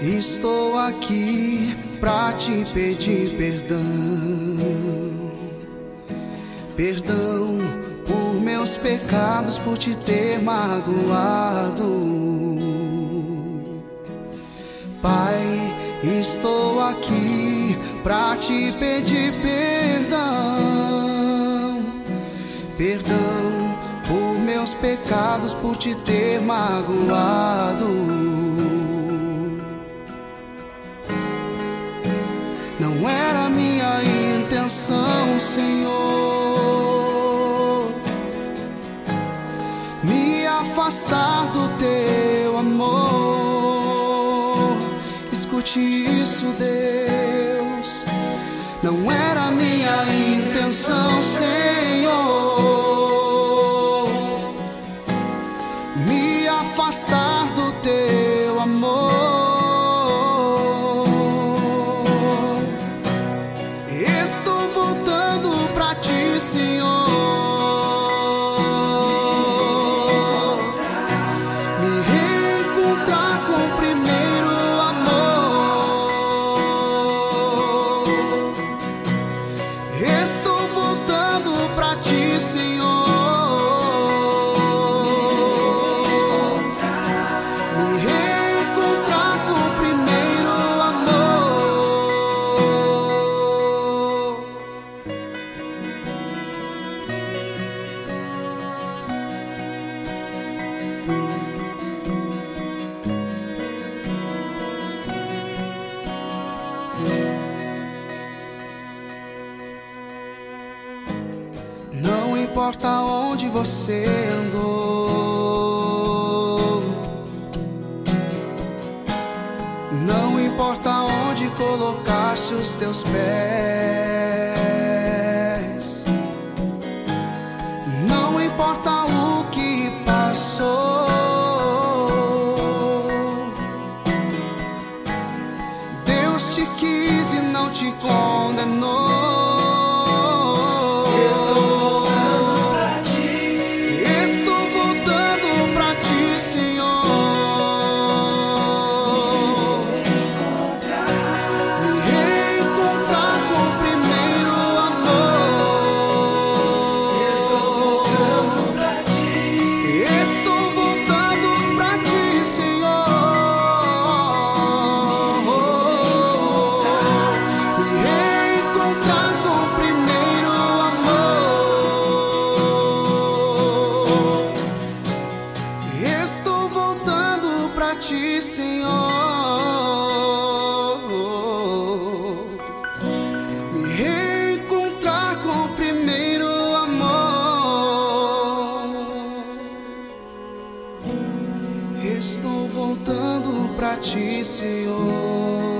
Estou aqui pra te pedir perdão. Perdão por meus pecados, por te ter magoado. Pai, estou aqui pra te pedir perdão. Perdão por meus pecados, por te ter magoado. Não era minha intenção, Senhor, me afastar do teu amor. Escute isso, Deus. Não era minha intenção, Senhor, me afastar do teu amor. Não importa onde você andou, não importa onde colocaste os teus pés, não importa o que passou, Deus te quis e não te condenou. Senhor, me reencontrar com o primeiro amor. Estou voltando pra ti, Senhor.